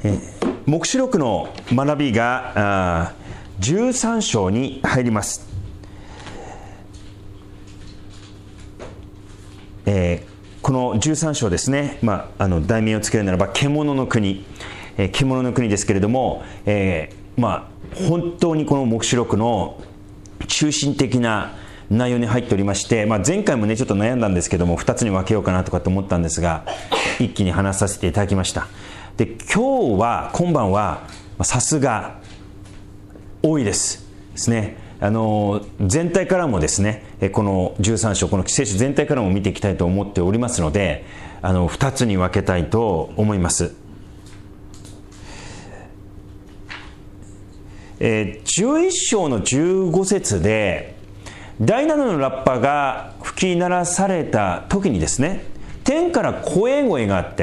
黙示録の学びが13章に入ります。この13章ですね、題名をつけるならば獣の国、獣の国ですけれども、本当にこの黙示録の中心的な内容に入っておりまして、前回もねちょっと悩んだんですけども、2つに分けようかなとかと思ったんですが、一気に話させていただきました。で、今晩はさすが多いですね。全体からもですね、この13章、この聖書全体からも見ていきたいと思っておりますので、2つに分けたいと思います。11章の15節で第7のラッパが吹き鳴らされた時にですね、天から声があって、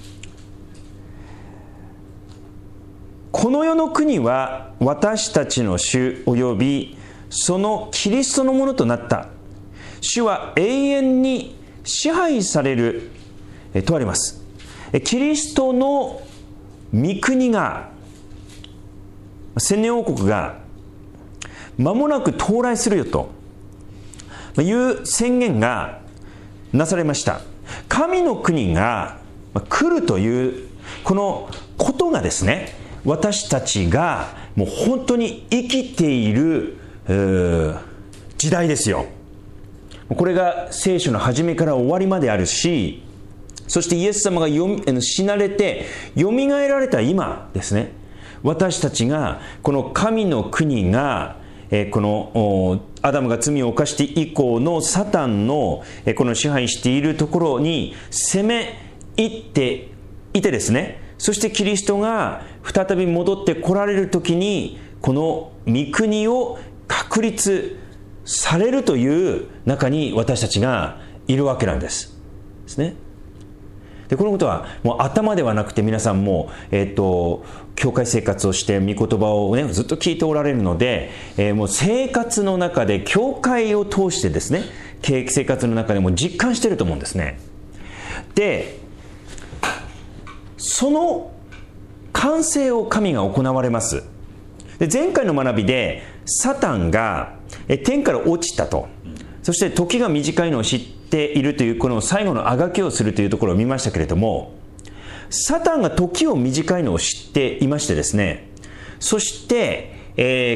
この世の国は私たちの主およびそのキリストのものとなった。主は永遠に支配されるとあります。キリストの御国が、千年王国が間もなく到来するよという宣言がなされました。神の国が来るというこのことがですね、私たちがもう本当に生きている時代ですよ。これが聖書の始めから終わりまであるし、そしてイエス様が死なれてよみがえられた今ですね、私たちがこの神の国がこのアダムが罪を犯して以降のサタンのこの支配しているところに攻め入っていてですね、そしてキリストが再び戻って来られる時にこの御国を確立されるという中に私たちがいるわけなんですね。で、このことはもう頭ではなくて、皆さんも教会生活をして御言葉をねずっと聞いておられるので、もう生活の中で教会を通してですね、生活の中でも実感していると思うんですね。で、その完成を神が行われます。で、前回の学びでサタンが天から落ちたと、そして時が短いのを知っているというこの最後のあがきをするというところを見ましたけれども、サタンが時を短いのを知っていましてですね、そして、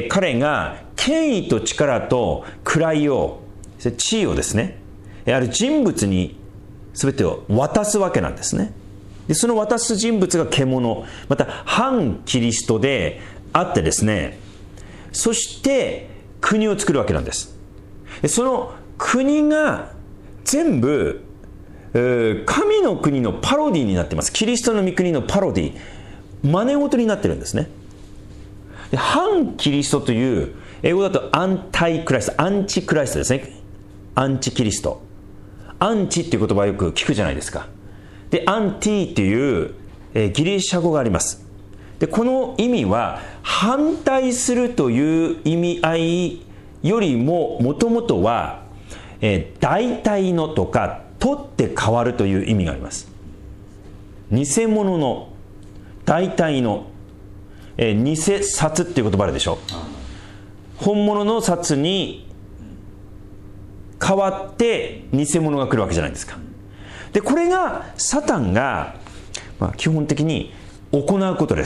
彼が権威と力と位を、地位をですね、ある人物に全てを渡すわけなんですね。で、その渡す人物が獣、また反キリストであってですね、そして国を作るわけなんです。その国が全部神の国のパロディになっています。キリストの御国のパロディ、真似事になってるんですね。で、反キリストという英語だとアンタイクライスト、アンチクライストですね。アンチキリスト、アンチっていう言葉をよく聞くじゃないですか。で、アンティっていう、ギリシャ語があります。で、この意味は反対するという意味合いよりももともとは、代替のとか取って変わるという意味があります。偽物の、代替の、偽札っていう言葉あるでしょ。本物の札に変わって偽物が来るわけじゃないですか。で、これがサタンが、基本的に行うことです。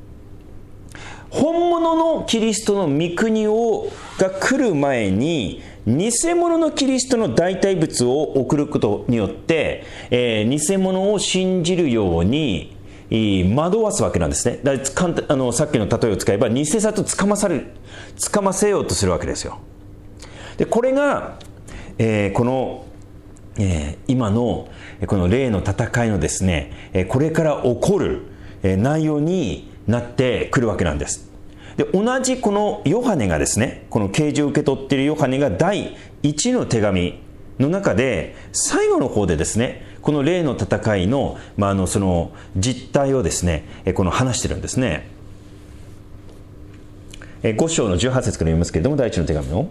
本物のキリストの御国が来る前に偽物のキリストの代替物を送ることによって、偽物を信じるように惑わすわけなんですね。さっきの例えを使えば偽札をつかませようとするわけですよ。で、これが、この今のこの霊の戦いのですね、これから起こる内容になってくるわけなんです。で、同じこのヨハネがですね、この啓示を受け取っているヨハネが第1の手紙の中で最後の方でですね、この霊の戦いの、その実態をですね、この話してるんですね。5章の18節から読みますけれども、第1の手紙の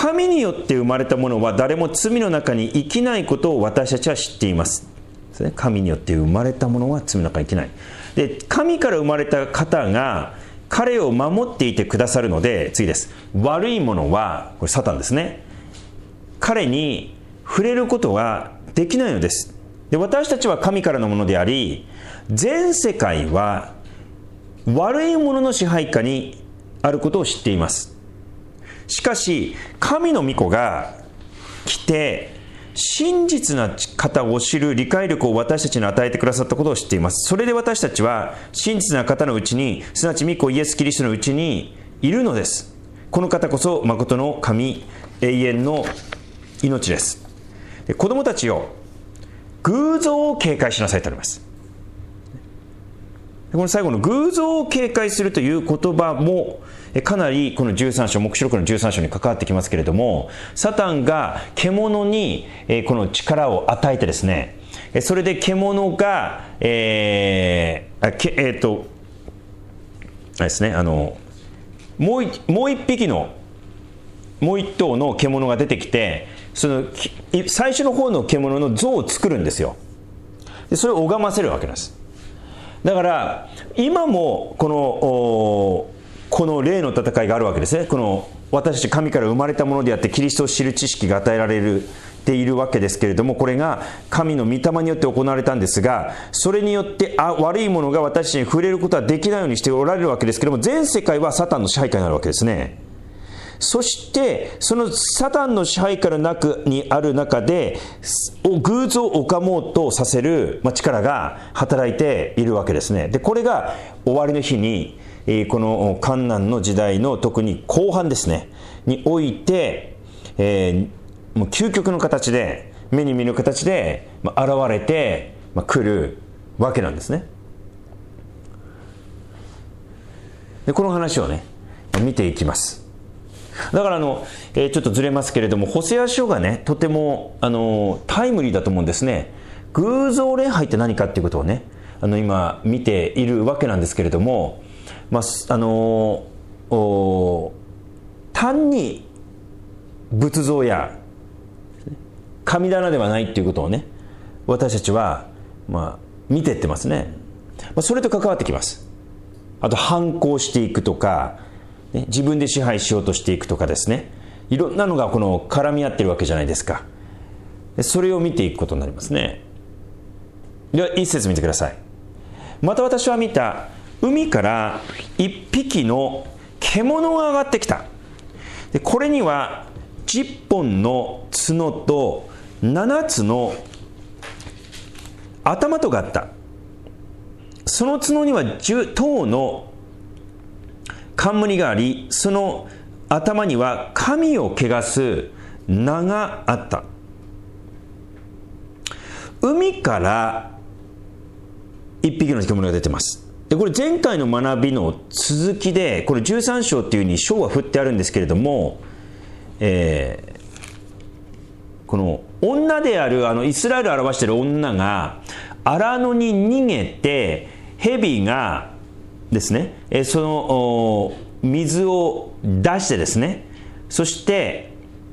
神によって生まれたものは誰も罪の中に生きないことを私たちは知っています。神によって生まれたものは罪の中に生きない。で、神から生まれた方が彼を守っていてくださるので、次です。悪いものは、これサタンですね。彼に触れることはできないのです。で、私たちは神からのものであり、全世界は悪いものの支配下にあることを知っています。しかし、神の御子が来て、真実な方を知る理解力を私たちに与えてくださったことを知っています。それで私たちは真実な方のうちに、すなわち御子イエス・キリストのうちにいるのです。この方こそ誠の神、永遠の命です。子供たちよ、偶像を警戒しなさいとあります。この最後の偶像を警戒するという言葉もかなりこの13章、黙示録の13章に関わってきますけれども、サタンが獣にこの力を与えてですね、それで獣があれですね、もう一頭の獣が出てきて、その最初の方の獣の像を作るんですよ。でそれを拝ませるわけです。だから今もこの霊の戦いがあるわけですね。この私たち神から生まれたものであってキリストを知る知識が与えられているわけですけれども、これが神の御霊によって行われたんですが、それによって悪いものが私たちに触れることはできないようにしておられるわけですけれども、全世界はサタンの支配下になるわけですね。そしてそのサタンの支配下の中にある中で偶像を拝もうとさせる力が働いているわけですね。でこれが終わりの日にこの患難の時代の特に後半ですねにおいて、もう究極の形で目に見る形で現れてくるわけなんですね。でこの話をね見ていきます。だからちょっとずれますけれども、ホセア書がねとてもタイムリーだと思うんですね。偶像礼拝って何かっていうことをね今見ているわけなんですけれども、単に仏像や神棚ではないっていうことをね私たちは見ていってますね。それと関わってきます。あと反抗していくとか、自分で支配しようとしていくとかですね、いろんなのがこの絡み合ってるわけじゃないですか。それを見ていくことになりますね。では一節見てください。また私は見た、海から一匹の獣が上がってきた。でこれには10本の角と7つの頭とがあった。その角には10頭の冠があり、その頭には神を汚す名があった。海から一匹の獣が出てます。でこれ前回の学びの続きで、これ13章っていう風に章は振ってあるんですけれども、この女であるイスラエルを表している女が荒野に逃げて、蛇がですね、その水を出してですね、そして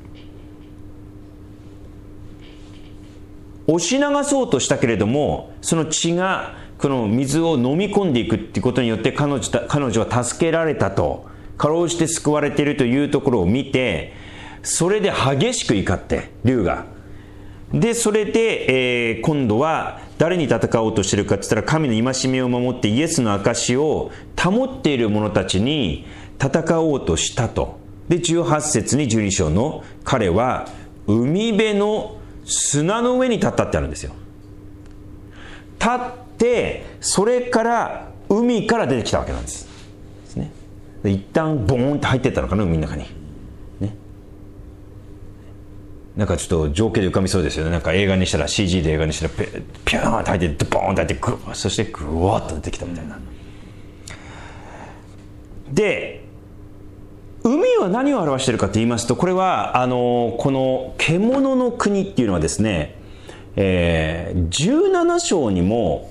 押し流そうとしたけれども、その血がこの水を飲み込んでいくっていうことによって彼女は助けられたと、かろうじて救われているというところを見て、それで激しく怒って竜がでそれで、今度は誰に戦おうとしているかって言ったら、神の戒めを守ってイエスの証を保っている者たちに戦おうとしたと。で18節に12章の彼は海辺の砂の上に立ったってあるんですよ。立ってそれから海から出てきたわけなんですね。で一旦ボーンって入っていったのかな、海の中にね。なんかちょっと情景で浮かびそうですよね。なんか映画にしたら CG で映画にしたらピューンって入ってボーンって入ってそしてグワッと出てきたみたいな。で海は何を表しているかと言いますと、これはこの獣の国っていうのはですね、17章にも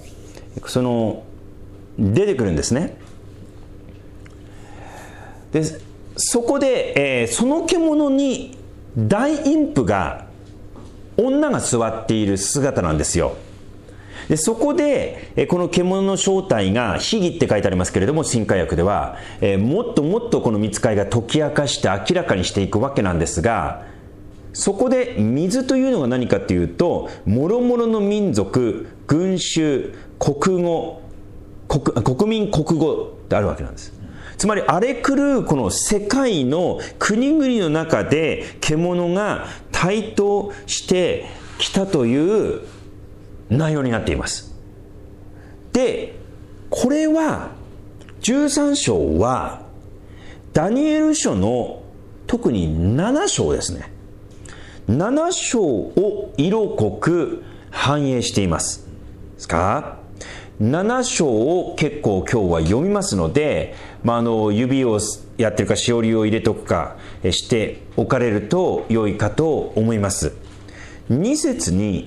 出てくるんですね。でそこで、その獣に大陰譜が女が座っている姿なんですよ。でそこでこの獣の正体が秘儀って書いてありますけれども、新海訳ではもっともっとこの御使いが解き明かして明らかにしていくわけなんですが、そこで水というのが何かというと、もろもろの民族、群衆、国民国語ってあるわけなんです。つまり荒れ狂うこの世界の国々の中で獣が台頭してきたという内容になっています。で、これは13章はダニエル書の特に7章ですね。7章を色濃く反映していますですか。7章を結構今日は読みますので、指をやってるかしおりを入れとくかしておかれると良いかと思います。2節に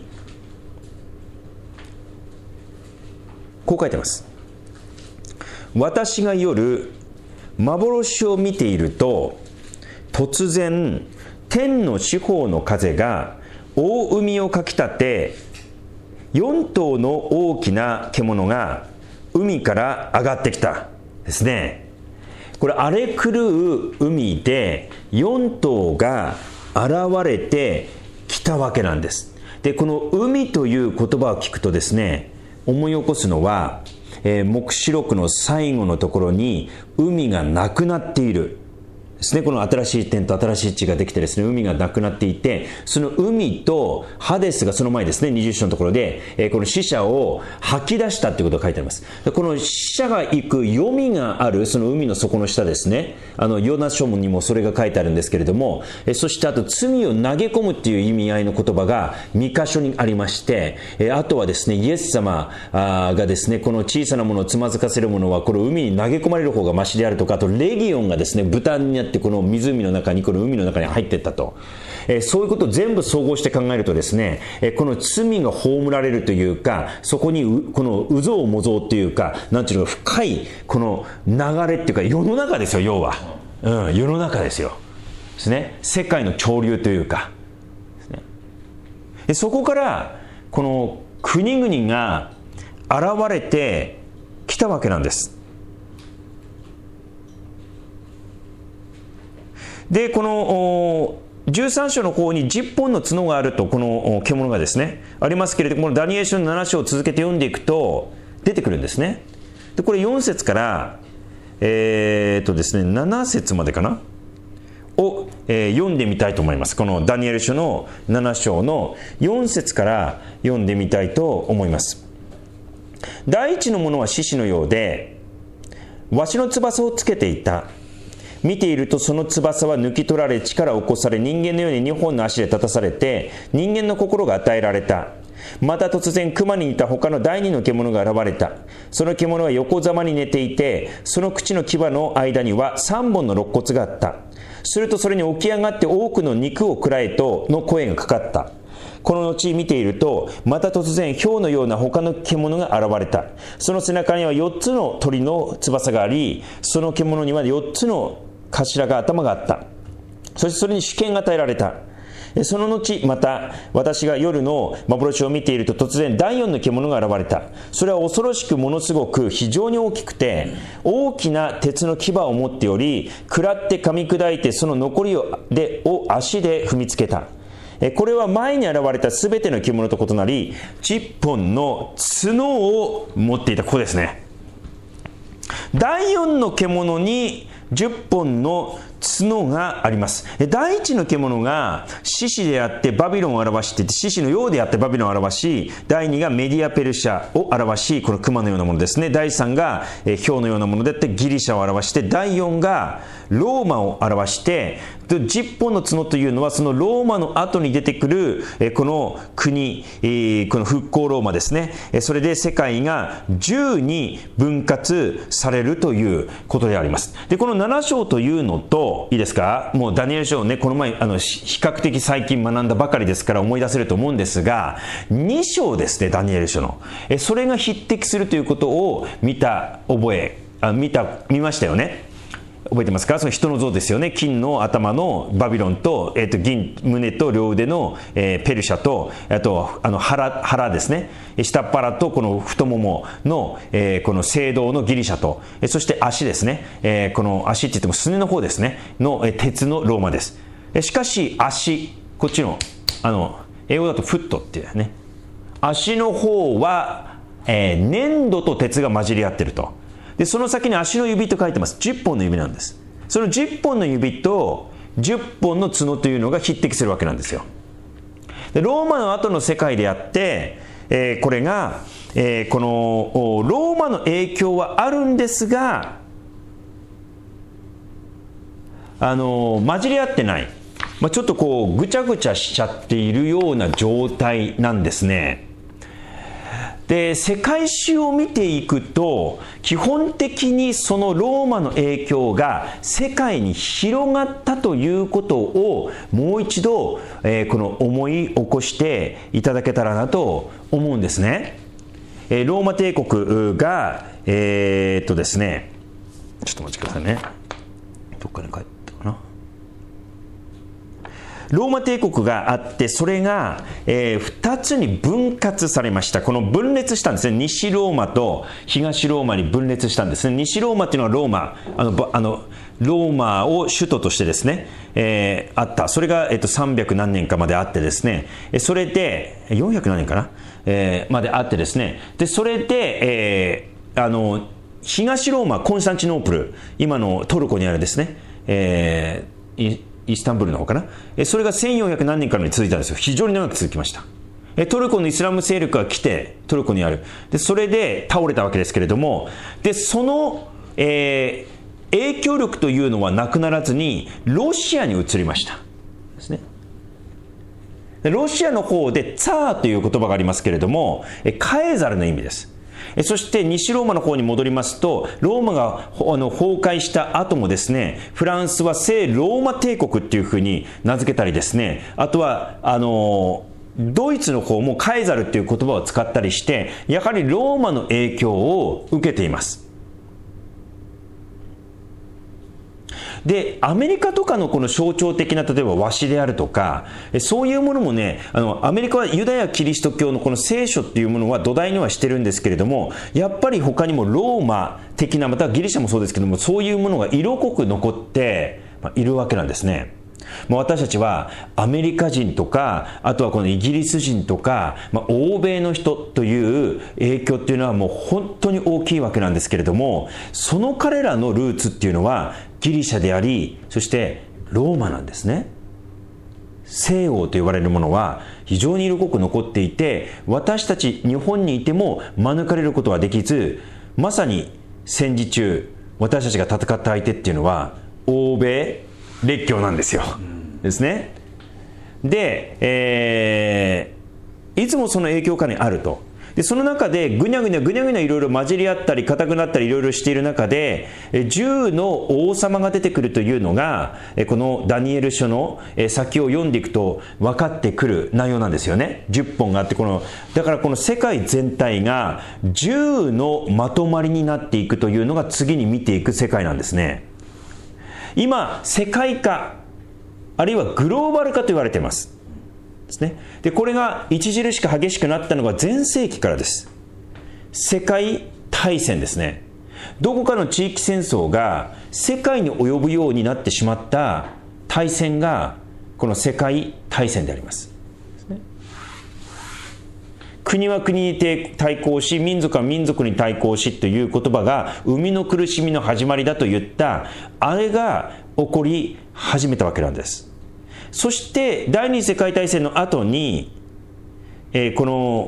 こう書いてます。私が夜幻を見ていると、突然天の四方の風が大海をかきたて、4頭の大きな獣が海から上がってきたですね。これ荒れ狂う海で4頭が現れてきたわけなんです。でこの海という言葉を聞くとですね、思い起こすのは、黙示録の最後のところに海がなくなっているですね。この新しい天と新しい地ができてですね、海がなくなっていて、その海とハデスがその前ですね、20章のところで、この死者を吐き出したということが書いてあります。この死者が行く読みがあるその海の底の下ですね、ヨナ書にもそれが書いてあるんですけれども、そしてあと罪を投げ込むっていう意味合いの言葉が2箇所にありまして、あとはですね、イエス様がですね、この小さなものをつまずかせるものはこの海に投げ込まれる方がマシであるとか、あとレギオンがですね、豚になってこの湖の中に、この海の中に入っていったと、そういうことを全部総合して考えるとですね、この罪が葬られるというか、そこにこのうぞうもぞうというか、なんていうのか深いこの流れっていうか、世の中ですよ、要は、世の中ですよですね、世界の潮流というかですね。でそこからこの国々が現れてきたわけなんです。でこの13章の方に10本の角があると、この獣がですねありますけれども、このダニエル書の7章を続けて読んでいくと出てくるんですね。でこれ4節からですね、7節までかなを、読んでみたいと思います。このダニエル書の7章の4節から読んでみたいと思います。第一のものは獅子のようで、わしの翼をつけていた。見ているとその翼は抜き取られ、力を起こされ、人間のように2本の足で立たされて、人間の心が与えられた。また突然熊に似た他の第二の獣が現れた。その獣は横ざまに寝ていて、その口の牙の間には3本の肋骨があった。するとそれに起き上がって多くの肉を食らえとの声がかかった。この後見ていると、また突然豹のような他の獣が現れた。その背中には4つの鳥の翼があり、その獣には4つの頭が頭があった。そしてそれに主権が与えられた。その後また私が夜の幻を見ていると、突然第4の獣が現れた。それは恐ろしくものすごく非常に大きくて、大きな鉄の牙を持っており、食らって噛み砕いてその残りを足で踏みつけた。これは前に現れたすべての獣と異なり、10本の角を持っていた。ここですね。第4の獣に10本の角があります。第一の獣が獅子であってバビロンを表して、獅子のようであってバビロンを表し、第2がメディアペルシャを表し、この熊のようなものですね。第3が豹のようなものであってギリシャを表して、第4がローマを表して、10本の角というのはそのローマの後に出てくるこの国、この復興ローマですね。それで世界が10に分割されるということであります。でこの7章というのと、いいですか、もうダニエル書をね、この前比較的最近学んだばかりですから思い出せると思うんですが、2章ですね、ダニエル書のそれが匹敵するということを見ましたよね。 覚えてますか？その人の像ですよね。金の頭のバビロンと、銀胸と両腕の、ペルシャと、あと腹ですね、下っ腹とこの太ももの、この青銅のギリシャと、そして足ですね、この足って言ってもすねの方ですねの、鉄のローマです。しかし足、こっちの英語だとフットっていうね、足の方は、粘土と鉄が混じり合ってると。でその先に足の指と書いてます。10本の指なんです。その10本の指と10本の角というのが匹敵するわけなんですよ。でローマの後の世界であって、これが、このローマの影響はあるんですが、混じり合ってない、ちょっとこうぐちゃぐちゃしちゃっているような状態なんですね。で世界史を見ていくと、基本的にそのローマの影響が世界に広がったということをもう一度、この思い起こしていただけたらなと思うんですね。ローマ帝国がですね、ちょっとお待ちくださいね。どっかに帰ったかな。ローマ帝国があって、それが、2つに分割されました。この分裂したんですね。西ローマと東ローマに分裂したんですね。西ローマっていうのはローマ、ローマを首都としてですね、あった。それが、300何年かまであってですね、それで400何年かな、まであってですね、でそれで、東ローマ、コンスタンチノープル、今のトルコにあるですね、イスタンブールの方かな、それが1400何年からに続いたんですよ。非常に長く続きました。トルコのイスラム勢力が来て、トルコにある。でそれで倒れたわけですけれども、でその、影響力というのはなくならずにロシアに移りましたですね。ロシアの方でツァーという言葉がありますけれども、カエザルの意味です。そして西ローマの方に戻りますと、ローマが崩壊した後もですね、フランスは聖ローマ帝国っていうふうに名付けたりですね、あとはドイツの方もカエザルっていう言葉を使ったりして、やはりローマの影響を受けています。でアメリカとかのこの象徴的な、例えば和紙であるとか、そういうものもね、アメリカはユダヤキリスト教のこの聖書っていうものは土台にはしてるんですけれども、やっぱり他にもローマ的な、またギリシャもそうですけども、そういうものが色濃く残っているわけなんですね。私たちはアメリカ人とか、あとはこのイギリス人とか、欧米の人という影響っていうのはもう本当に大きいわけなんですけれども、その彼らのルーツっていうのはギリシャであり、そしてローマなんですね。西欧と言われるものは非常に色濃く残っていて、私たち日本にいても免れることはできず、まさに戦時中私たちが戦った相手っていうのは欧米列強なんですよ、ですね。で、いつもその影響下にあると。でその中でぐにゃぐにゃいろいろ混じり合ったり硬くなったりいろいろしている中で、10の王様が出てくるというのが、このダニエル書の先を読んでいくと分かってくる内容なんですよね。10本があって、だからこの世界全体が10のまとまりになっていくというのが次に見ていく世界なんですね。今世界化、あるいはグローバル化と言われていますですね。でこれが著しく激しくなったのが前世紀からです。世界大戦ですね。どこかの地域戦争が世界に及ぶようになってしまった大戦がこの世界大戦であります。国は国に対抗し、民族は民族に対抗しという言葉が生みの苦しみの始まりだと言った、あれが起こり始めたわけなんです。そして第二次世界大戦の後に、そ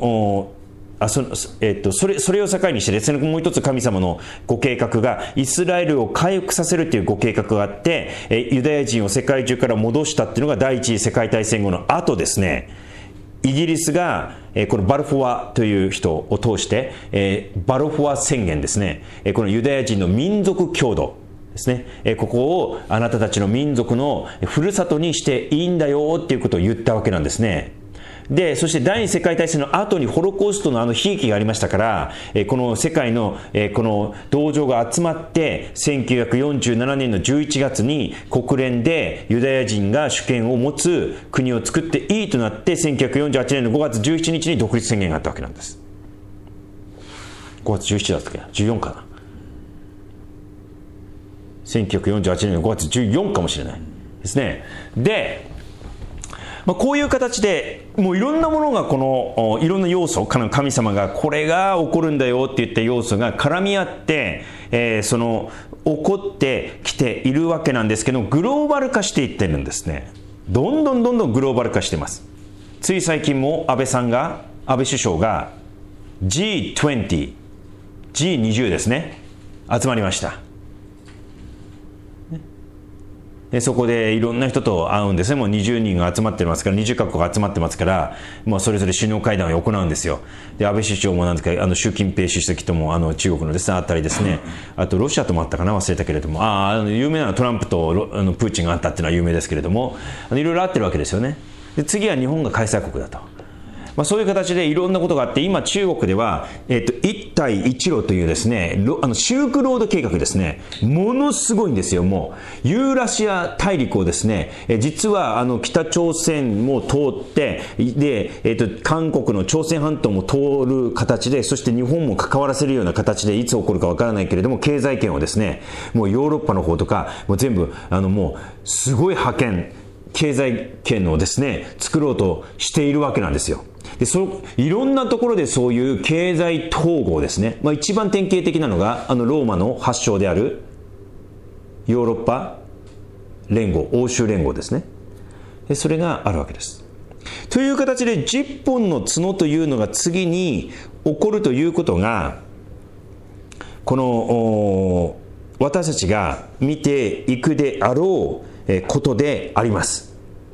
れを境にしてですね、もう一つ神様のご計画がイスラエルを回復させるというご計画があって、ユダヤ人を世界中から戻したっていうのが第一次世界大戦後の後ですね。イギリスがこのバルフォアという人を通してバルフォア宣言ですね、このユダヤ人の民族郷土ですね、ここをあなたたちの民族のふるさとにしていいんだよっていうことを言ったわけなんですね。 でそして第二次世界大戦の後にホロコーストの悲劇がありましたから、この世界の、この同情が集まって1947年の11月に国連でユダヤ人が主権を持つ国を作っていいとなって、1948年の5月17日に独立宣言があったわけなんです。5月17だったっけ、14かな、1948年の5月14かもしれないですね。でこういう形でもういろんなものが、このいろんな要素、神様がこれが起こるんだよって言った要素が絡み合って、その起こってきているわけなんですけど、グローバル化していってるんですね。どんどんグローバル化しています。つい最近も安倍首相が G20 ですね、集まりました。でそこでいろんな人と会うんですね。もう20人が集まってますから、20カ国が集まってますから、もうそれぞれ首脳会談を行うんですよ。で安倍首相もなんですか、習近平主席とも中国のですねあったりですね、あとロシアともあったかな、忘れたけれども、有名なのはトランプとプーチンがあったっていうのは有名ですけれども、いろいろあってるわけですよね。で次は日本が開催国だと。そういう形でいろんなことがあって、今中国では、一帯一路というですね、シルクロード計画ですね、ものすごいんですよ。もうユーラシア大陸をですね、実は北朝鮮も通って、で、韓国の朝鮮半島も通る形で、そして日本も関わらせるような形で、いつ起こるかわからないけれども、経済圏をですね、もうヨーロッパの方とかもう全部もうすごい覇権、経済圏をですね作ろうとしているわけなんですよ。でいろんなところでそういう経済統合ですね、一番典型的なのがローマの発祥であるヨーロッパ連合、欧州連合ですね。でそれがあるわけです。という形で10本の角というのが次に起こるということが、この私たちが見ていくであろうことであります。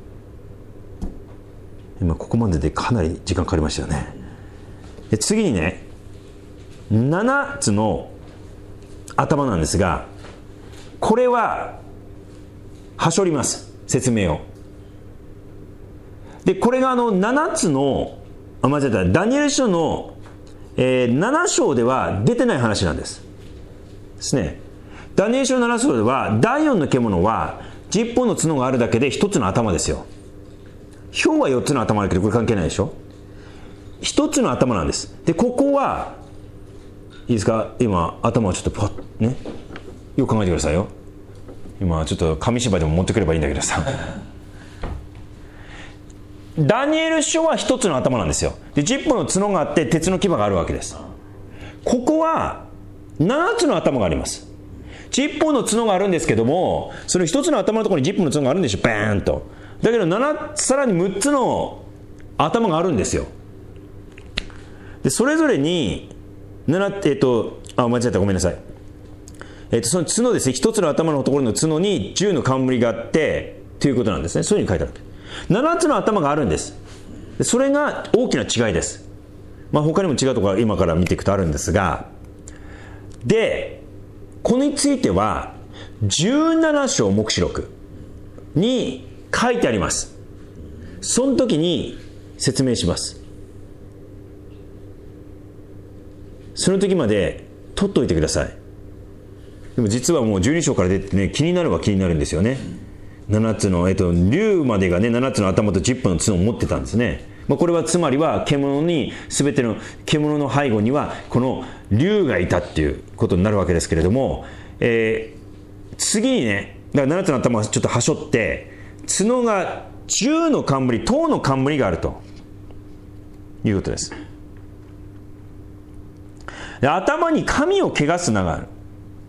今ここまででかなり時間かかりましたよね。で次にね、7つの頭なんですが、これははしょります、説明を。でこれが7つの間違えた、ダニエル書の、7章では出てない話なんですね。ダニエル書の7章では第4の獣は10本の角があるだけで1つの頭ですよ。豹は4つの頭あるけどこれ関係ないでしょ。1つの頭なんです。でここはいいですか、今頭をちょっとパッね、よく考えてくださいよ。今ちょっと紙芝居でも持ってくればいいんだけどさダニエル書は1つの頭なんですよ。で10本の角があって鉄の牙があるわけです。ここは7つの頭があります。10本の角があるんですけども、その1つの頭のところに10本の角があるんでしょ、バーンと。だけどさらに6つの頭があるんですよ。でそれぞれに間違えた、ごめんなさい。その角ですね、1つの頭のところの角に10の冠があってということなんですね。そういうふうに書いてある。7つの頭があるんです。でそれが大きな違いです。他にも違うところは今から見ていくとあるんですが、でこれについては17章黙示録に書いてあります。その時に説明します。その時まで取っといてください。でも実はもう12章から出てね、気になるは気になるんですよね。7つの、竜までがね、7つの頭と10本の角を持ってたんですね。これはつまりは獣に、全ての獣の背後にはこの竜がいたっていうことになるわけですけれども、次にね、だから7つの頭がちょっとはしょって、角が10の冠、10の冠があるということです。で頭に神を汚す名がある。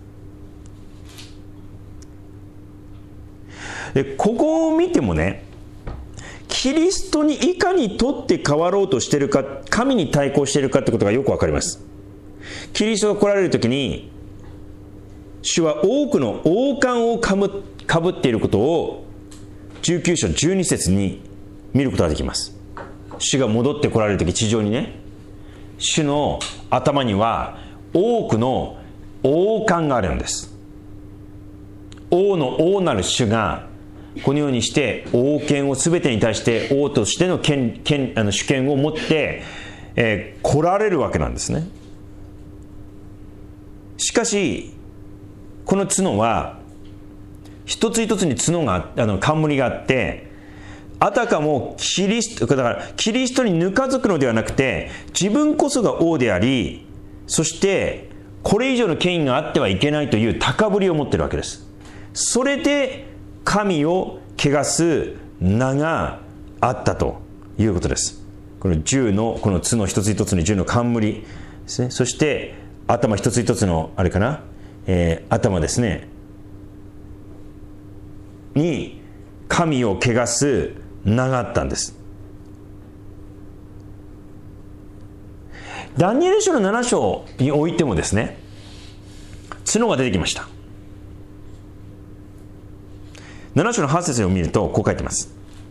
でここを見てもね、キリストにいかにとって変わろうとしているか、神に対抗しているかってことがよくわかります。キリストが来られるときに、主は多くの王冠をかぶっていることを19章12節に見ることができます。主が戻って来られるとき、地上にね、主の頭には多くの王冠があるんです。王の王なる主がこのようにして王権を全てに対して王としての主権を持って、来られるわけなんですね。しかしこの角は一つ一つに角が冠があって、あたかもキリストにぬかづくのではなくて、自分こそが王であり、そしてこれ以上の権威があってはいけないという高ぶりを持っているわけです。それで神を汚す名があったということです。この10のこの角一つ一つに10の冠ですね。そして頭一つ一つの頭ですねに神を汚す名があったんです。ダニエル書の7章においてもですね、角が出てきました。7章の8節を見るとこう書いてます。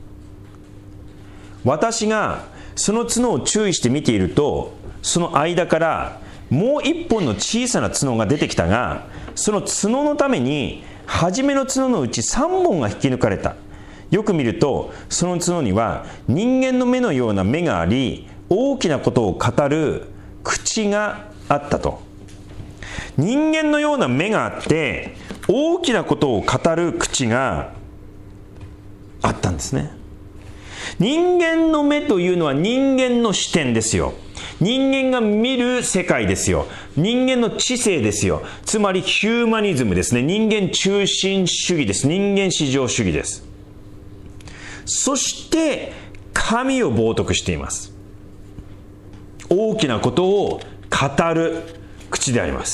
私がその角を注意して見ていると、その間からもう一本の小さな角が出てきたが、その角のために初めの角のうち3本が引き抜かれた。よく見るとその角には人間の目のような目があり、大きなことを語る口があったと。人間のような目があって大きなことを語る口があったんですね。人間の目というのは人間の視点ですよ。人間が見る世界ですよ。人間の知性ですよ。つまりヒューマニズムですね。人間中心主義です。人間至上主義です。そして神を冒涜しています。大きなことを語る口であります。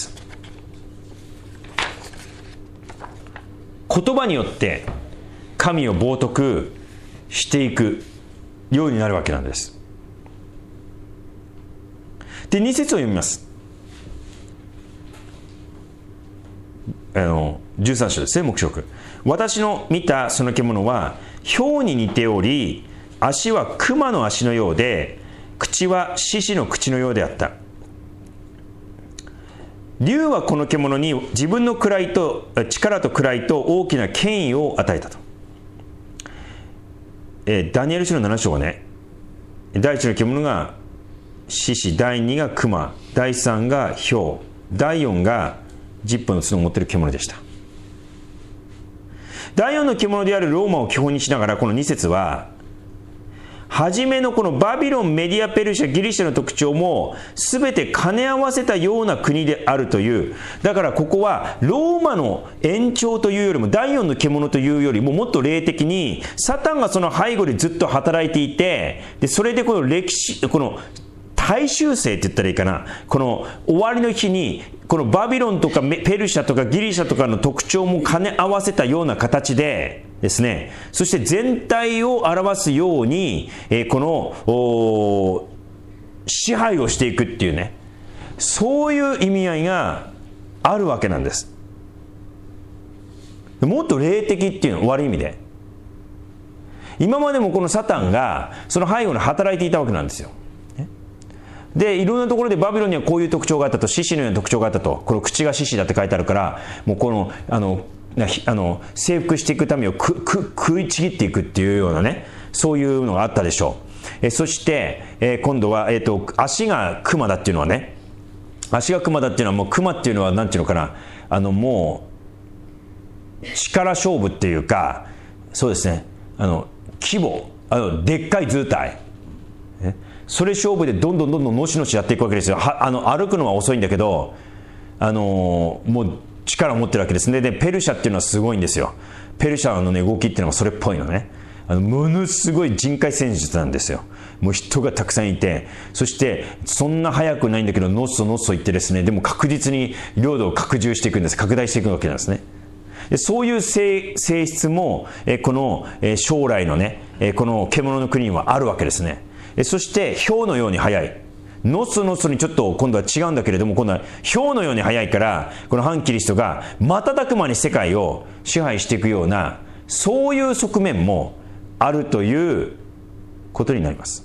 言葉によって神を冒涜していくようになるわけなんです。で、2節を読みます。13章ですね、黙示録。私の見たその獣は豹に似ており、足は熊の足のようで、口は獅子の口のようであった。竜はこの獣に自分の力と位と大きな権威を与えたと。ダニエル書の7章はね、第1の獣が獅子、第2が熊、第3が豹、第4が10本の角を持っている獣でした。第4の獣であるローマを基本にしながら、この2節は初めのこのバビロン、メディア、ペルシャ、ギリシャの特徴も全て兼ね合わせたような国であるという。だからここはローマの延長というよりも、第4の獣というよりももっと霊的にサタンがその背後でずっと働いていて、でそれでこの大衆性って言ったらいいかな、この終わりの日にこのバビロンとかペルシャとかギリシャとかの特徴も兼ね合わせたような形でですね、そして全体を表すように、この支配をしていくっていうね、そういう意味合いがあるわけなんです。もっと霊的っていうのは悪い意味で、今までもこのサタンがその背後に働いていたわけなんですよ。でいろんなところでバビロンにはこういう特徴があったと、獅子のような特徴があったと、この口が獅子だって書いてあるから、もうこの征服していくためを食いちぎっていくっていうようなね、そういうのがあったでしょう。そして、今度は、足が熊だっていうのはね、足が熊だっていうのはもう熊っていうのはなんていうのかな、もう力勝負っていうか、そうですね、規模、でっかい図体、それ勝負でどんどんのしのしやっていくわけですよ。歩くのは遅いんだけど、もう力を持ってるわけですね。でペルシャっていうのはすごいんですよ。ペルシャの、ね、動きっていうのがそれっぽいのね。ものすごい人海戦術なんですよ。もう人がたくさんいて、そしてそんな速くないんだけどのっそいってですね、でも確実に領土を拡大していくわけなんですね。でそういう性質もこの将来のね、この獣の国にはあるわけですね。そして豹のように速い、ノスにちょっと今度は違うんだけれども、今度は豹のように速いから、この反キリストが瞬く間に世界を支配していくような、そういう側面もあるということになります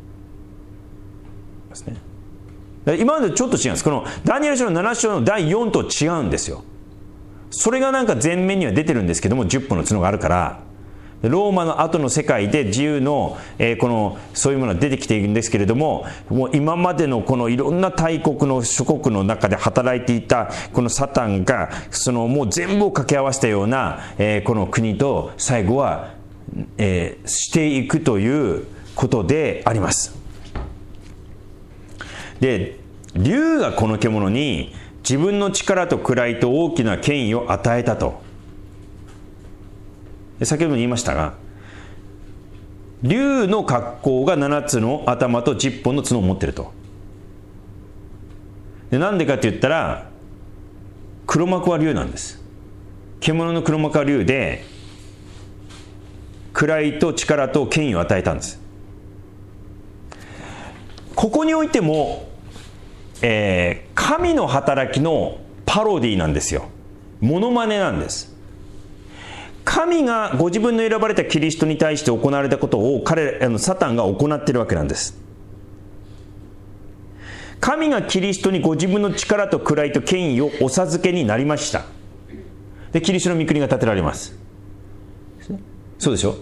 ですね。今までちょっと違うんです。このダニエル書の7章の第4と違うんですよ。それがなんか前面には出てるんですけども、10本の角があるから、 ローマの後の世界で自由の、そういうものが出てきているんですけれども、もう今までのこのいろんな大国の諸国の中で働いていたこのサタンがもう全部を掛け合わせたような、この国と最後は、していくということであります。で、竜がこの獣に自分の力と位と大きな権威を与えたと。先ほども言いましたが、竜の格好が7つの頭と10本の角を持っていると。で、なんでかって言ったら、黒幕は竜なんです。獣の黒幕は竜で、位と力と権威を与えたんです。ここにおいても、神の働きのパロディなんですよ。モノマネなんです。神がご自分の選ばれたキリストに対して行われたことをサタンが行っているわけなんです。神がキリストにご自分の力と位と権威をお授けになりました。で、キリストの御国が建てられます。そうでしょ。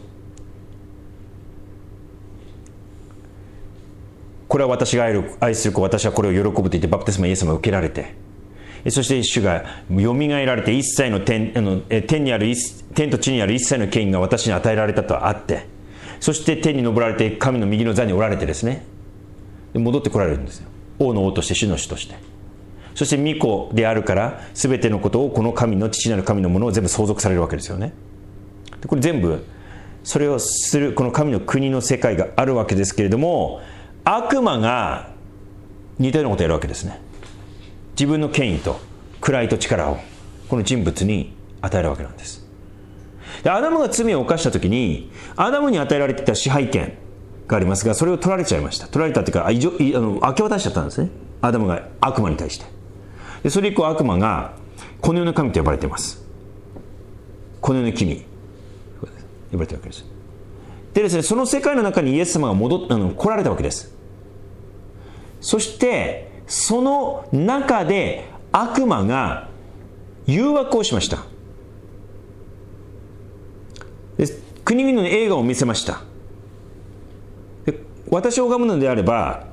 これは私が愛する子、私はこれを喜ぶと言ってバプテスマイエス様を受けられて、そして主がよみがえられて一切の天と地にある一切の権威が私に与えられたとあって、そして天に昇られて神の右の座におられてですね、戻ってこられるんですよ。王の王として主の主として。そして御子であるから全てのことをこの神の父なる神のものを全部相続されるわけですよね。でこれ全部それをするこの神の国の世界があるわけですけれども、悪魔が似たようなことをやるわけですね。自分の権威と位と力をこの人物に与えるわけなんです。で、アダムが罪を犯した時にアダムに与えられていた支配権がありますが、それを取られちゃいました。取られたというか明け渡しちゃったんですね、アダムが悪魔に対して。でそれ以降悪魔がこの世の神と呼ばれています。この世の君呼ばれているわけです。でですね、その世界の中にイエス様が来られたわけです。そしてその中で悪魔が誘惑をしました。で国々の映画を見せました。で私を拝むのであれば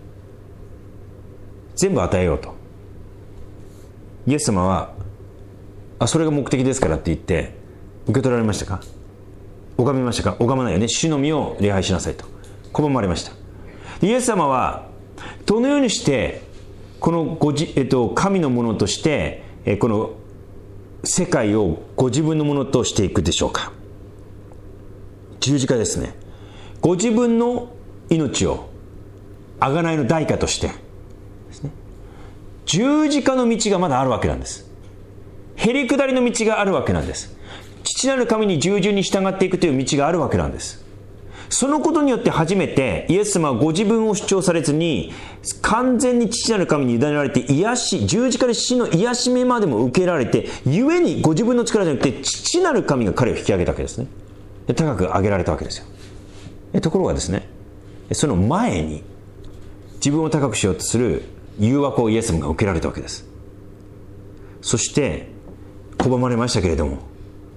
全部与えようと。イエス様はそれが目的ですからって言って受け取られましたか？拝みましたか？拝まないよね。主のみを礼拝しなさいと拒まれました。イエス様はどのようにしてこの神のものとしてこの世界をご自分のものとしていくでしょうか？十字架ですね。ご自分の命を贖いの代価としてですね、十字架の道がまだあるわけなんです。へりくだりの道があるわけなんです。父なる神に従順に従っていくという道があるわけなんです。そのことによって初めてイエス様はご自分を主張されずに完全に父なる神に委ねられて十字架で死の癒しめまでも受けられて、故にご自分の力じゃなくて父なる神が彼を引き上げたわけですね。で高く上げられたわけですよ。ところがですね、その前に自分を高くしようとする誘惑をイエス様が受けられたわけです。そして拒まれましたけれども、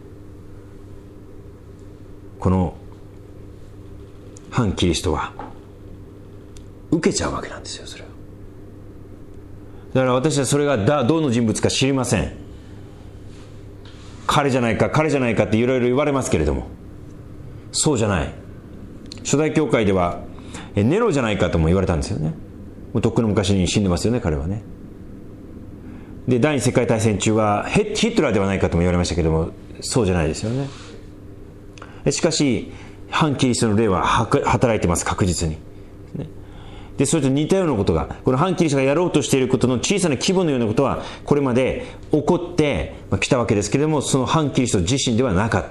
この反キリストは受けちゃうわけなんですよ。それはだから私はそれがどの人物か知りません。彼じゃないかっていろいろ言われますけれども、そうじゃない。初代教会ではネロじゃないかとも言われたんですよね。もうとっくの昔に死んでますよね、彼はね。で第二次世界大戦中はヒトラーではないかとも言われましたけども、そうじゃないですよね。しかし反キリストの霊は働いてます、確実に。でそれと似たようなことが、この反キリストがやろうとしていることの小さな規模のようなことはこれまで起こってきたわけですけれども、その反キリスト自身ではなかった。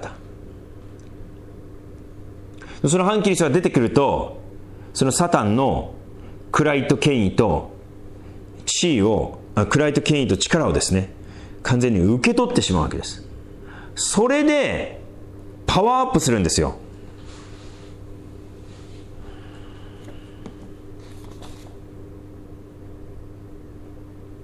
その反キリストが出てくると、そのサタンの位と権威と地位を、位と権威と力をですね、完全に受け取ってしまうわけです。それでパワーアップするんです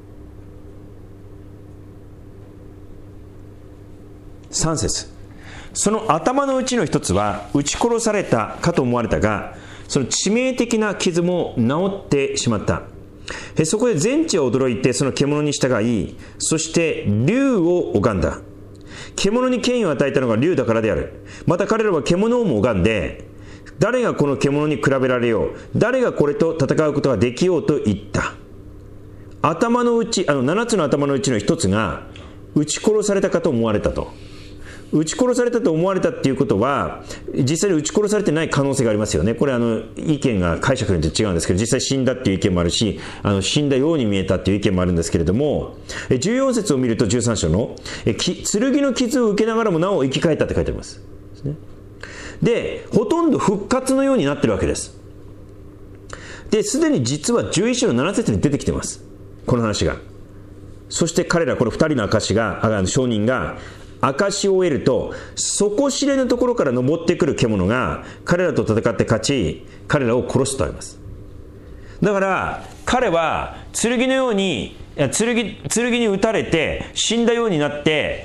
よ。3節、 その頭のうちの一つは撃ち殺されたかと思われたが、その致命的な傷も治ってしまった。そこで全地は驚いてその獣に従い、そして竜を拝んだ。獣に権威を与えたのが竜だからである。また彼らは獣をも拝んで、誰がこの獣に比べられよう、誰がこれと戦うことができようと言った。頭のうち、7つの頭のうちの一つが撃ち殺されたかと思われたと。撃ち殺されたと思われたっていうことは、実際に撃ち殺されてない可能性がありますよね。これ意見が解釈によって違うんですけど、実際死んだっていう意見もあるし、死んだように見えたっていう意見もあるんですけれども、14節を見ると13章の剣の傷を受けながらもなお生き返ったって書いてあります。で、ほとんど復活のようになってるわけです。で、すでに実は11章の7節に出てきてます、この話が。そして彼ら、この2人の証人が証を得ると、底知れぬところから登ってくる獣が彼らと戦って勝ち、彼らを殺すとあります。だから彼は剣のように剣に撃たれて死んだようになって、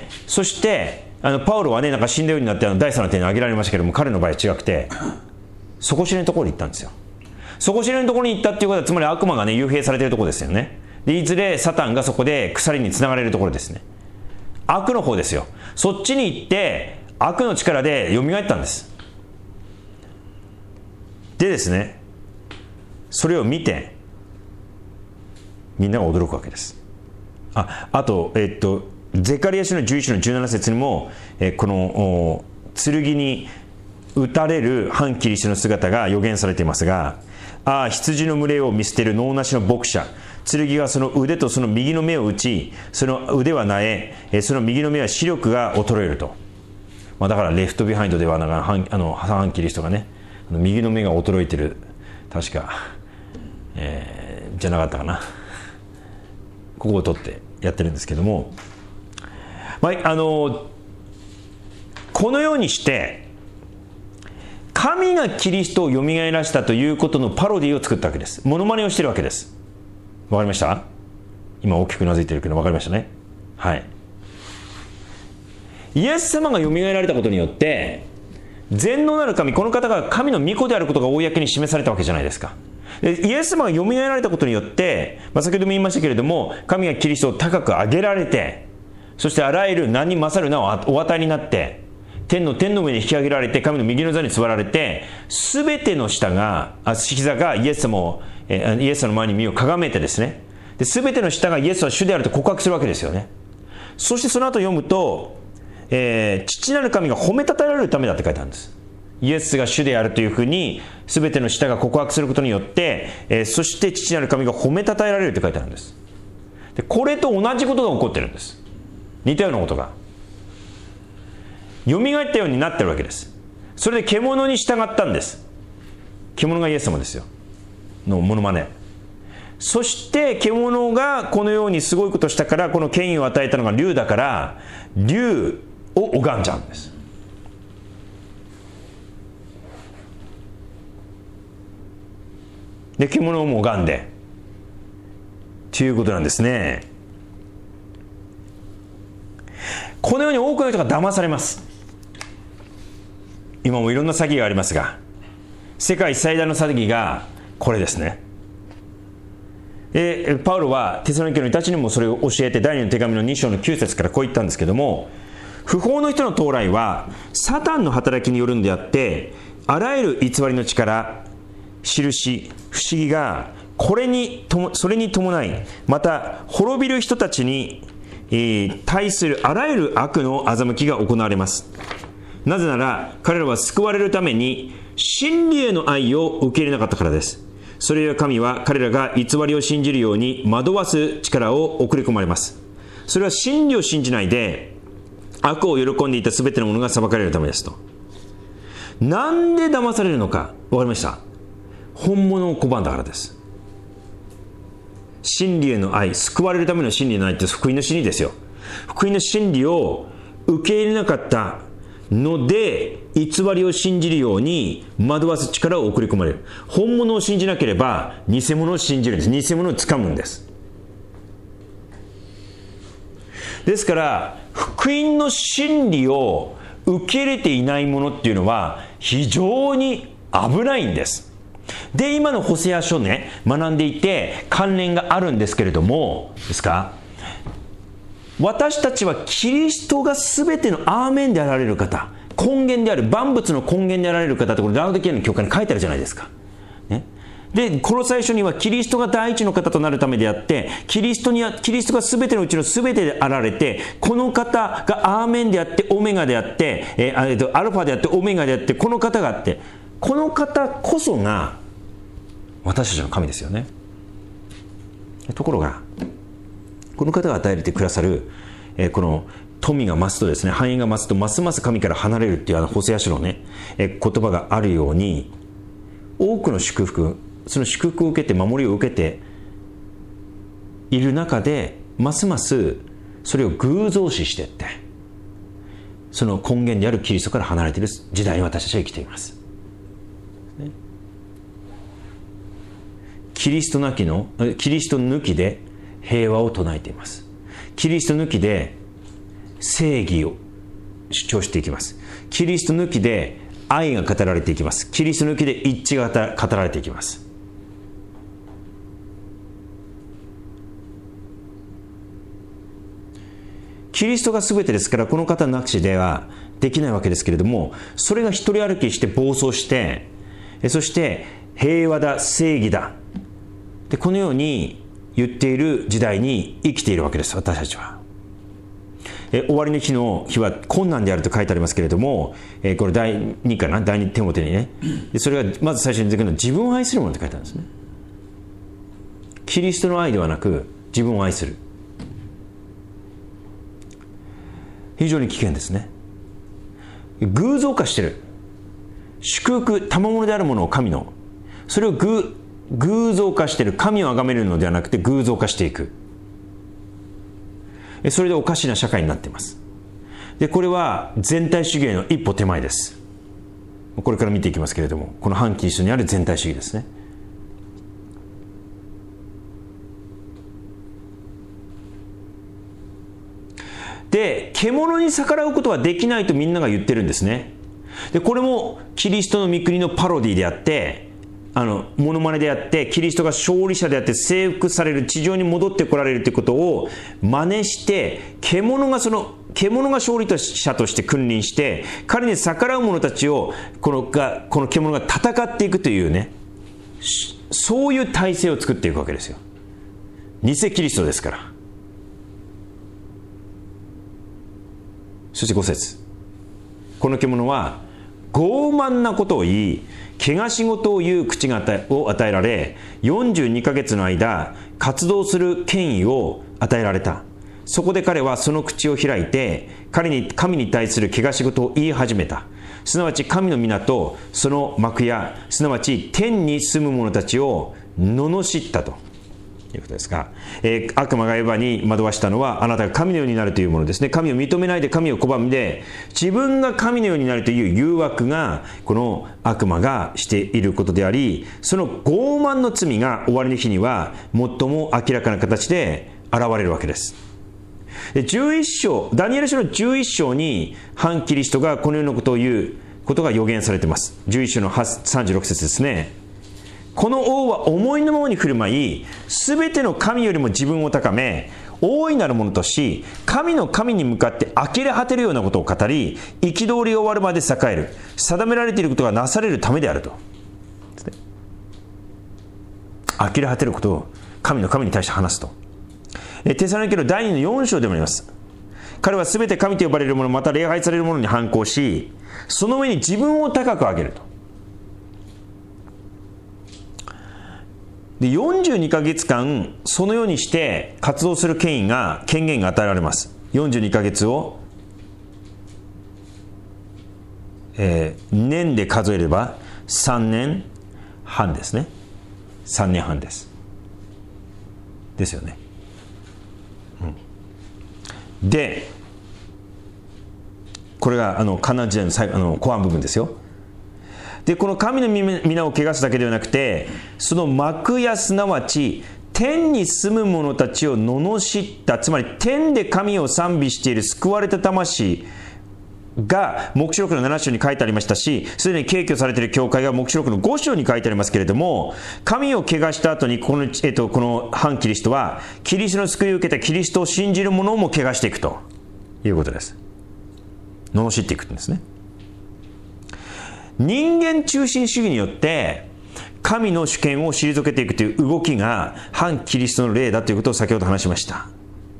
そしてパウロはね、なんか死んだようになって第3の手に挙げられましたけども、彼の場合は違くて底知れぬところに行ったんですよ。底知れぬところに行ったっていうことは、つまり悪魔がね幽閉されているところですよね。で、いずれサタンがそこで鎖につながれるところですね。悪の方ですよ。そっちに行って悪の力で蘇ったんです。でですね、それを見てみんなが驚くわけです。あとゼカリヤ書の11の17節にも、この剣に撃たれる反キリストの姿が予言されていますが、羊の群れを見捨てる能なしの牧者、剣がその腕とその右の目を打ち、その腕は萎え、その右の目は視力が衰えると。だからレフトビハインドでは反キリストがね、右の目が衰えてる、確か、じゃなかったかな、ここを取ってやってるんですけども、このようにして神がキリストをよみがえらしたということのパロディを作ったわけです。モノマネをしてるわけです。わかりました？今大きくうなずいてるけどわかりましたね。はい。イエス様がよみがえられたことによって、全能なる神、この方が神の御子であることが公に示されたわけじゃないですか。で、イエス様がよみがえられたことによって、先ほども言いましたけれども、神がキリストを高く上げられて、そしてあらゆる名に勝る名をお与えになって、天の上に引き上げられて、神の右の座に座られて、すべての膝がイエス様の前に身をかがめてですね、すべての舌がイエスは主であると告白するわけですよね。そしてその後読むと、父なる神が褒めたたえられるためだって書いてあるんです。イエスが主であるというふうにすべての舌が告白することによって、そして父なる神が褒めたたえられるって書いてあるんです。で、これと同じことが起こってるんです。似たようなことが蘇ったようになってるわけです。それで獣に従ったんです。獣がイエス様ですよのモノマネ。そして獣がこのようにすごいことしたから、この権威を与えたのが竜だから、竜を拝んじゃうんです。で、獣も拝んでということなんですね。このように多くの人が騙されます。今もいろんな詐欺がありますが、世界最大の詐欺がこれですね。パウロはテサロニケの人たちにもそれを教えて、第2の手紙の2章の9節からこう言ったんですけども、不法の人の到来はサタンの働きによるんであって、あらゆる偽りの力、印、不思議がそれに伴い、また滅びる人たちに対するあらゆる悪の欺きが行われます。なぜなら彼らは救われるために真理への愛を受け入れなかったからです。それゆえ神は彼らが偽りを信じるように惑わす力を送り込まれます。それは真理を信じないで悪を喜んでいたすべてのものが裁かれるためですと。なんで騙されるのか分かりました？本物を拒んだからです。真理への愛、救われるための真理への愛って福音の真理ですよ。福音の真理を受け入れなかったので、偽りを信じるように惑わす力を送り込まれる。本物を信じなければ偽物を信じるんです。偽物を掴むんです。ですから福音の真理を受け入れていないものっていうのは非常に危ないんです。で、今のホセア書ね、学んでいて関連があるんですけれども、ですか、私たちはキリストが全てのアーメンであられる方、根源である、万物の根源であられる方って、これラウディケアの教会に書いてあるじゃないですか。ね、で、この最初にはキリストが第一の方となるためであって、キリストが全てのうちの全てであられて、この方がアーメンであって、オメガであって、アルファであって、オメガであって、この方があって、この方こそが私たちの神ですよね。ところが、この方が与えてくださる、この富が増すとですね、繁栄が増すと、ますます神から離れるっていうホセア書のね、言葉があるように、多くの祝福、その祝福を受けて、守りを受けている中で、ますますそれを偶像視していって、その根源であるキリストから離れている時代に私たちは生きています。キリスト抜きで平和を唱えています。キリスト抜きで正義を主張していきます。キリスト抜きで愛が語られていきます。キリスト抜きで一致が語られていきます。キリストが全てですから、この方なしではできないわけですけれども、それが一人歩きして暴走して、そして平和だ、正義だ、でこのように言っている時代に生きているわけです、私たちは。終わりの日の日は困難であると書いてありますけれども、これ第2かな、第2テモテにね、それがまず最初に出てくるのは自分を愛するものって書いてあるんですね。キリストの愛ではなく自分を愛する。非常に危険ですね。偶像化してる。祝福、賜物であるものを神の、それを偶像化している。神を崇めるのではなくて偶像化していく。それでおかしな社会になっています。で、これは全体主義への一歩手前です。これから見ていきますけれども、この反キリストにある全体主義ですね。で、獣に逆らうことはできないとみんなが言ってるんですね。で、これもキリストの御国のパロディであって、モノマネであって、キリストが勝利者であって征服される、地上に戻ってこられるということを真似して、獣が勝利者として君臨して、彼に逆らう者たちをこの獣が戦っていくというね、そういう体制を作っていくわけですよ。偽キリストですから。そして5節、この獣は傲慢なことを言い、汚し事を言う口を与えられ、42ヶ月の間活動する権威を与えられた。そこで彼はその口を開いて、神に対する汚し事を言い始めた。すなわち神の皆とその幕や、すなわち天に住む者たちを罵ったということですが、悪魔がエヴァに惑わしたのは、あなたが神のようになるというものですね。神を認めないで神を拒んで、自分が神のようになるという誘惑が、この悪魔がしていることであり、その傲慢の罪が終わりの日には最も明らかな形で現れるわけです。で、11章、ダニエル書の11章に反キリストがこのようなことを言うことが予言されています。11章の36節ですね。この王は思いのままに振る舞い、すべての神よりも自分を高め、大いなるものとし、神の神に向かって呆れ果てるようなことを語り、憤りが終わるまで栄える。定められていることがなされるためであると。呆れ果てることを神の神に対して話すと。テサロニケの第2の4章でもあります。彼はすべて神と呼ばれるもの、また礼拝されるものに反抗し、その上に自分を高く上げると。で、42ヶ月間そのようにして活動する権限が与えられます。42ヶ月を、年で数えれば3年半ですね。3年半ですよね。で、これがカナン時代の最後後半部分ですよ。で、この神の皆を汚すだけではなくて、その幕や、すなわち天に住む者たちを罵った、つまり天で神を賛美している救われた魂が黙示録の7章に書いてありましたし、すでに敬虚されている教会が黙示録の5章に書いてありますけれども、神を汚した後にこの反キリストはキリストの救いを受けたキリストを信じる者をも汚していくということです。罵っていくんですね。人間中心主義によって神の主権を退けていくという動きが反キリストの例だということを先ほど話しました。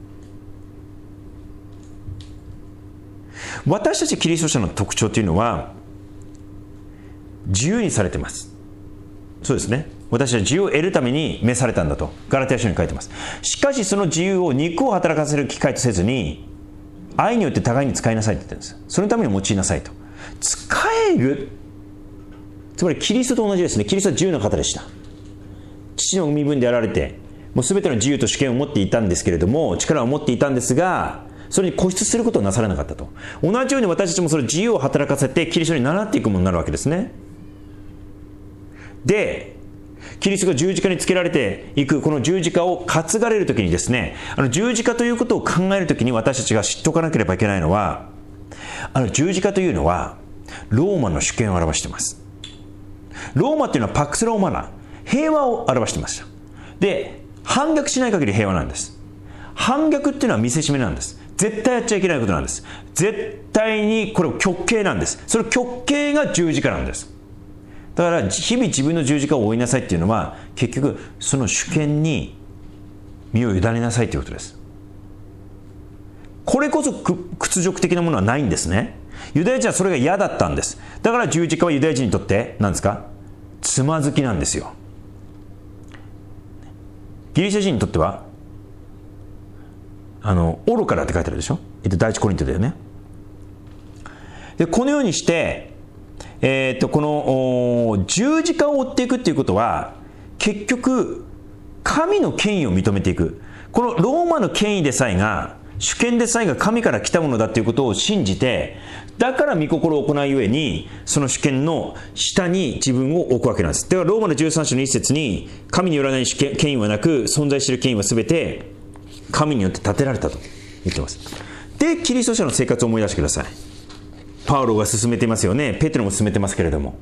私たちキリスト者の特徴というのは自由にされています。そうですね。私は自由を得るために召されたんだとガラテヤ書に書いています。しかしその自由を肉を働かせる機会とせずに愛によって互いに使いなさいって言ってるんです。そのために用いなさいと。使える、つまりキリストと同じですね。キリストは自由な方でした。父の身分であられてもう全ての自由と主権を持っていたんですけれども、力を持っていたんですが、それに固執することをなさらなかったと。同じように私たちもその自由を働かせてキリストに倣っていくものになるわけですね。で、キリストが十字架につけられていくこの十字架を担がれるときにですね、十字架ということを考えるときに私たちが知っておかなければいけないのは、十字架というのはローマの主権を表しています。ローマというのはパックスローマナ、平和を表していました。で、反逆しない限り平和なんです。反逆っていうのは見せしめなんです。絶対やっちゃいけないことなんです。絶対にこれ極刑なんです。その極刑が十字架なんです。だから日々自分の十字架を負いなさいっていうのは、結局その主権に身を委ねなさいということです。これこそ屈辱的なものはないんですね。ユダヤ人はそれが嫌だったんです。だから十字架はユダヤ人にとって何ですか、つまずきなんですよ。ギリシャ人にとっては愚かだって書いてあるでしょ。第一コリントだよね。でこのようにして、この十字架を追っていくっていうことは、結局神の権威を認めていく。このローマの権威でさえが、主権でさえが神から来たものだということを信じて、だから御心を行うゆえにその主権の下に自分を置くわけなんです。だからローマの13章の一節に、神によらない権威はなく、存在している権威は全て神によって立てられたと言ってます。で、キリスト者の生活を思い出してください。パウロが進めていますよね。ペテロも進めてますけれども、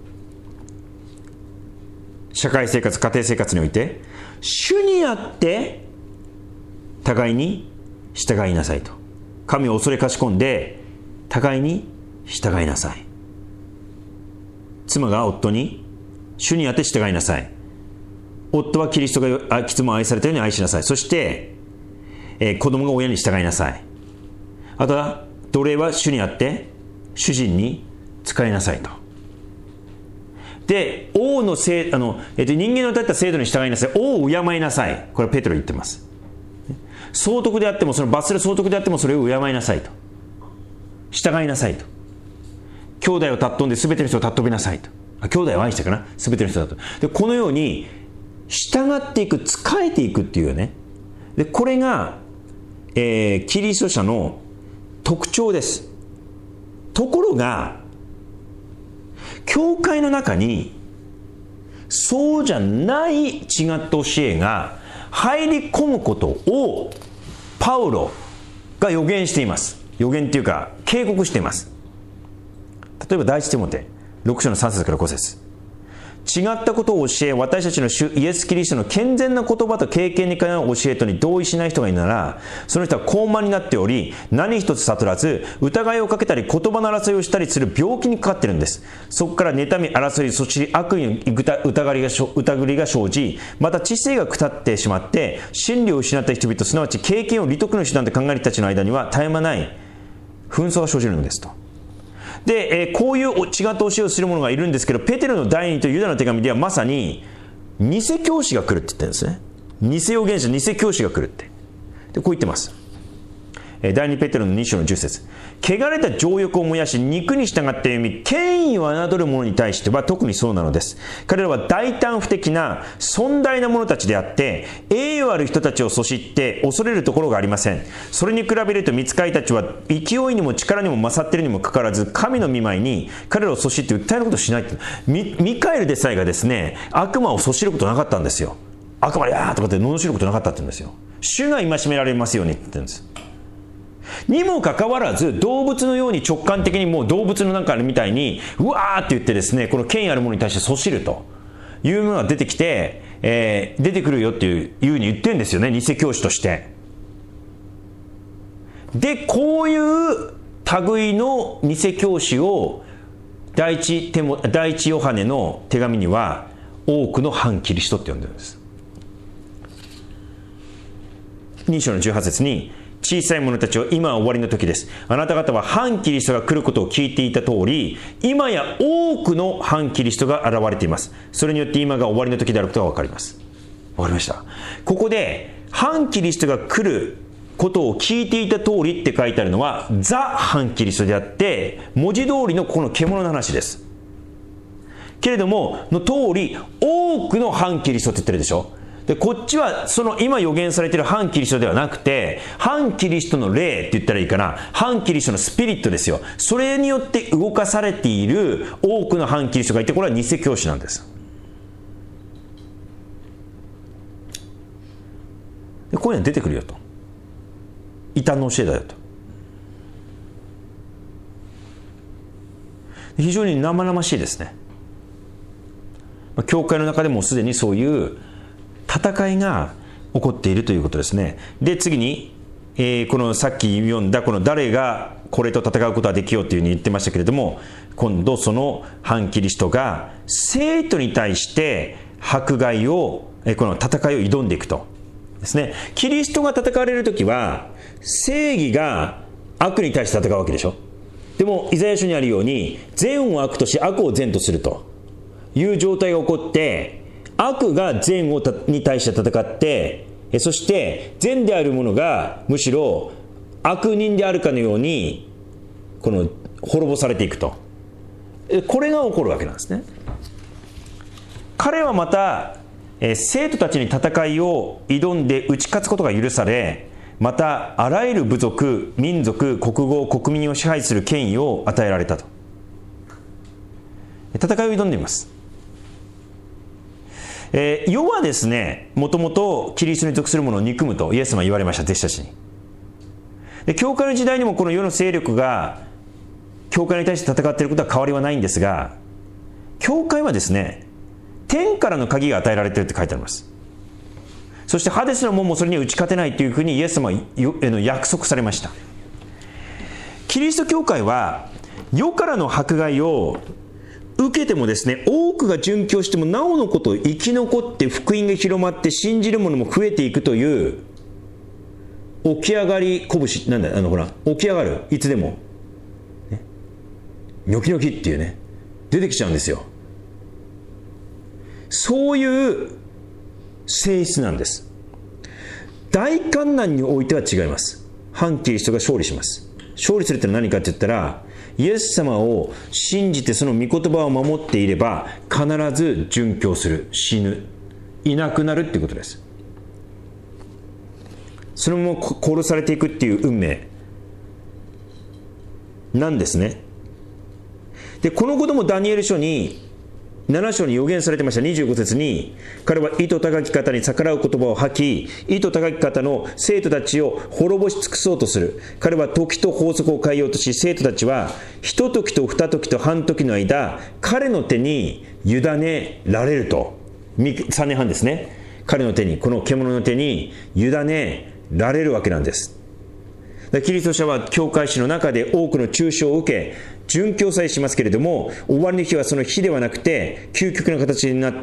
社会生活、家庭生活において主にあって互いに従いなさいと。神を恐れかしこんで互いに従いなさい。妻が夫に主にあって従いなさい。夫はキリストが妻を愛されたように愛しなさい。そして、子供が親に従いなさい。あとは奴隷は主にあって主人に仕えなさいと。で、王の人間の立った制度に従いなさい。王を敬いなさい。これはペテロ言ってます。総督であっても、その罰する総督であってもそれを敬いなさいと。従いなさいと。兄弟を尊んで全ての人を尊びなさいと。兄弟を愛したかな、全ての人だと。で、このように従っていく、仕えていくっていうね。で、これが、キリスト者の特徴です。ところが教会の中にそうじゃない違った教えが入り込むことをパウロが予言しています。予言っていうか警告しています。例えば第一テモテ6章の3節から5節、違ったことを教え、私たちの主イエス・キリストの健全な言葉と経験にかなう教えとに同意しない人がいるなら、その人は高慢になっており、何一つ悟らず、疑いをかけたり言葉の争いをしたりする病気にかかっているんです。そこから妬み、争い、そして悪意に疑りが生じ、また知性が下ってしまって、真理を失った人々、すなわち経験を利得の手段で考える人たちの間には絶え間ない紛争が生じるのですと。で、こういう違った教えをする者がいるんですけど、ペテロの第2とユダの手紙ではまさに偽教師が来るって言ってるんですね。偽預言者、偽教師が来るって。で、こう言ってます。第2ペテロの2章の10節、汚れた情欲を燃やし肉に従って歩み権威を侮る者に対しては特にそうなのです。彼らは大胆不敵な尊大な者たちであって栄誉ある人たちをそしって恐れるところがありません。それに比べると御使いたちは勢いにも力にも勝っているにもかかわらず神の御前に彼らをそしって訴えることをしないって。ミカエルでさえがですね、悪魔をそしることなかったんですよ。悪魔やーとかって罵ることなかったって言うんですよ。主が戒められますようにって言ってるんです。 にもかかわらず、動物のように直感的にもう動物のなんかみたいにうわーって言ってですね、この権威あるものに対してそしるというものが出てきて、出てくるよっていうふうに言ってるんですよね、偽教師として。で、こういう類の偽教師を第一ヨハネの手紙には多くの反キリストって呼んでるんです。2章の18節に、小さい者たちを今は終わりの時です。あなた方は反キリストが来ることを聞いていた通り、今や多くの反キリストが現れています。それによって今が終わりの時であることが分かります。分かりました。ここで反キリストが来ることを聞いていた通りって書いてあるのはザ・反キリストであって、文字通りのこの獣の話です。けれどもの通り、多くの反キリストって言ってるでしょ。でこっちはその今予言されている反キリストではなくて、反キリストの霊って言ったらいいかな、反キリストのスピリットですよ。それによって動かされている多くの反キリストがいて、これは偽教師なんです。でこういうのは出てくるよと、異端の教えだよと。非常に生々しいですね。教会の中でもすでにそういう戦いが起こっているということですね。で次に、このさっき読んだこの誰がこれと戦うことはできようというふうに言ってましたけれども、今度その反キリストが生徒に対して迫害を、この戦いを挑んでいくとですね。キリストが戦われるときは正義が悪に対して戦うわけでしょ。でもイザヤ書にあるように、善を悪とし悪を善とするという状態が起こって、悪が善に対して戦って、そして善であるものがむしろ悪人であるかのようにこの滅ぼされていくと、これが起こるわけなんですね。彼はまた生徒たちに戦いを挑んで打ち勝つことが許され、またあらゆる部族、民族、国語、国民を支配する権威を与えられたと。戦いを挑んでいます。世はですね、もともとキリストに属するものを憎むとイエス様は言われました、弟子たちに。で教会の時代にもこの世の勢力が教会に対して戦っていることは変わりはないんですが、教会はですね、天からの鍵が与えられているって書いてあります。そしてハデスの門もそれには打ち勝てないというふうにイエス様は約束されました。キリスト教会は世からの迫害を受けてもですね、多くが殉教してもなおのこと生き残って福音が広まって信じる者も増えていくという起き上がり拳、なんだほら起き上がる、いつでも、ね、ニョキニョキっていうね、出てきちゃうんですよ。そういう性質なんです。大観難においては違います。反キリストが勝利します。勝利するって何かって言ったら、イエス様を信じてその御言葉を守っていれば必ず殉教する、死ぬ、いなくなるっていうことです。そのまま殺されていくっていう運命なんですね。でこのこともダニエル書に7章に予言されてました。25節に、彼は意図高き方に逆らう言葉を吐き、意図高き方の生徒たちを滅ぼし尽くそうとする。彼は時と法則を変えようとし、生徒たちは一時と二時と半時の間、彼の手に委ねられると。3年半ですね。彼の手に、この獣の手に委ねられるわけなんです。キリスト者は教会史の中で多くの中傷を受け、殉教さえしますけれども、終わりの日はその日ではなくて究極の形になって、